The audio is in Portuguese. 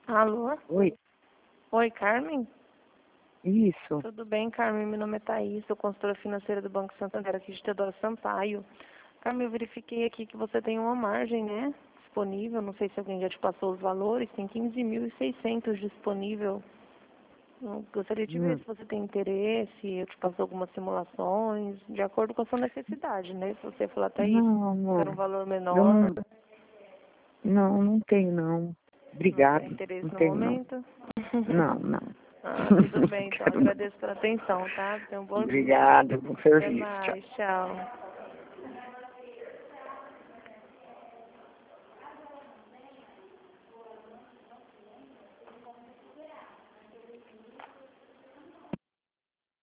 Alô? Oi, Oi, Carmen? isso. Tudo bem, Carmen? Meu nome é Thaís, sou consultora financeira do Banco Santander, aqui de Teodoro Sampaio. Carmen, eu verifiquei aqui que você tem uma margem, né, disponível. Não sei se alguém já te passou os valores. Tem 15.600 disponível. Eu gostaria de ver Hum, se você tem interesse. Eu te passo algumas simulações, de acordo com a sua necessidade, né? Se você falar, Thaís, Não, quero amor. um valor Eu menor, não tenho, não. não tem Obrigado. interesse Não no tenho, não. momento. Não, não. Ah, tudo bem, então. Quero, não. Agradeço pela atenção, tá? Tenha um bom dia. Obrigado pelo Até serviço. Tchau. mais. Tchau.